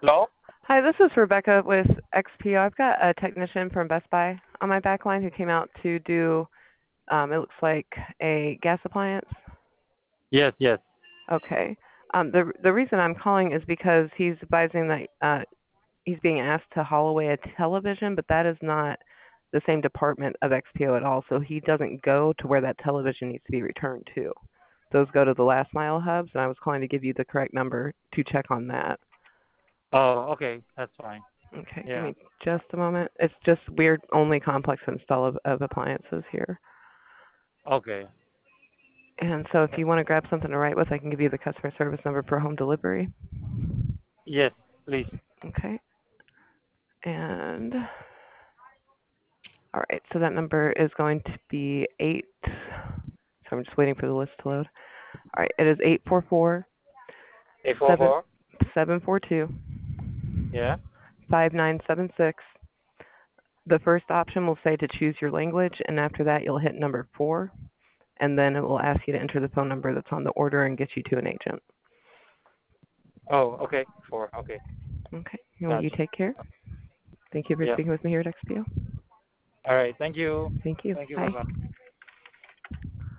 Hello? Hi, this is Rebecca with XPO. I've got a technician from Best Buy on my back line who came out to do, it looks like a gas appliance. Yes, yes. Okay. The reason I'm calling is because he's advising that he's being asked to haul away a television, but that is not the same department of XPO at all. So he doesn't go to where that television needs to be returned to. Those go to the last mile hubs, and I was calling to give you the correct number to check on that. Oh, okay. That's fine. Okay, give Yeah. me just a moment. It's just weird only complex install of appliances here. Okay. And so if you want to grab something to write with, I can give you the customer service number for home delivery. Yes, please. Okay. And all right, so that number is going to be 8. So I'm just waiting for the list to load. All right, it is 844 844? 742 Yeah. 5976. The first option will say to choose your language, and after that you'll hit number 4, and then it will ask you to enter the phone number that's on the order and get you to an agent. Oh, okay. 4. Okay. Okay. Well, you Gotcha. take care. Thank you for Yeah. speaking with me here at XPO. All right. Thank you. Thank you. Thank you. Bye. Bye-bye.